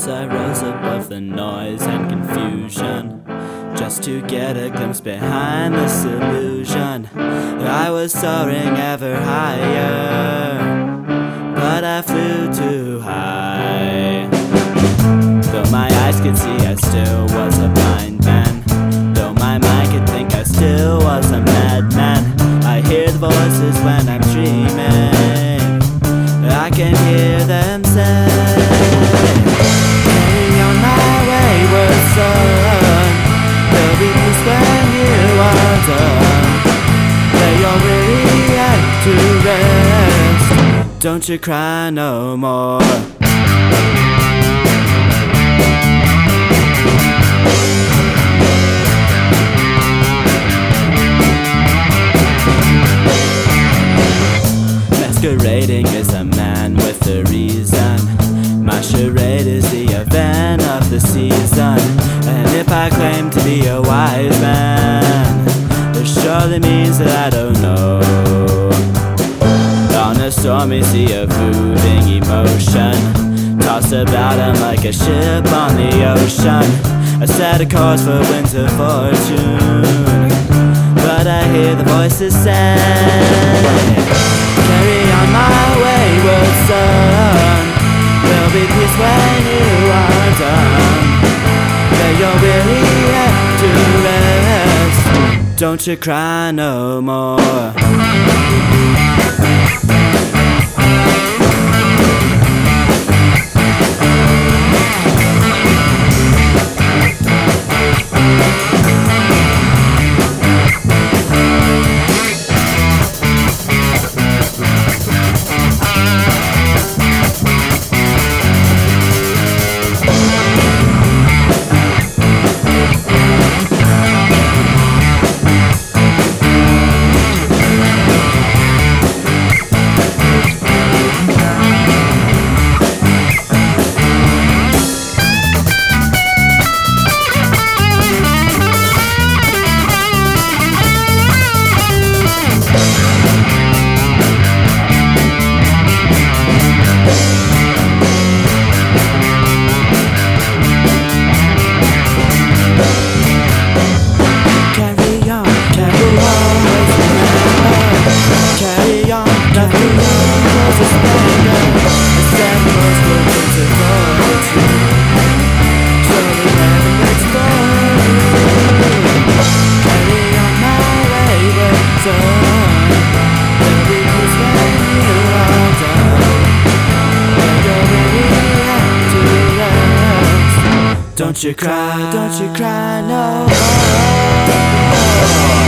Yes, I rose above the noise and confusion, just to get a glimpse behind this illusion. I was soaring ever higher, but I flew too high. Though my eyes could see, I still was a blind man. Though my mind could think, I still was a madman. I hear the voices when I'm dreaming, I can hear them say, carry on my wayward son, there'll be peace when you are done. Lay your weary head to rest, don't you cry no more. Masquerading is a man with a reason. My charade is the event of the season. And if I claim to be a wise man, it surely means that I don't know. On a stormy sea of moving emotion, tossed about I'm like a ship on the ocean. I set a course for winter fortune, but I hear the voices say, carry on my wayward son, there'll be peace when you are done. Lay your weary head to rest, don't you cry no more. Don't you cry no more.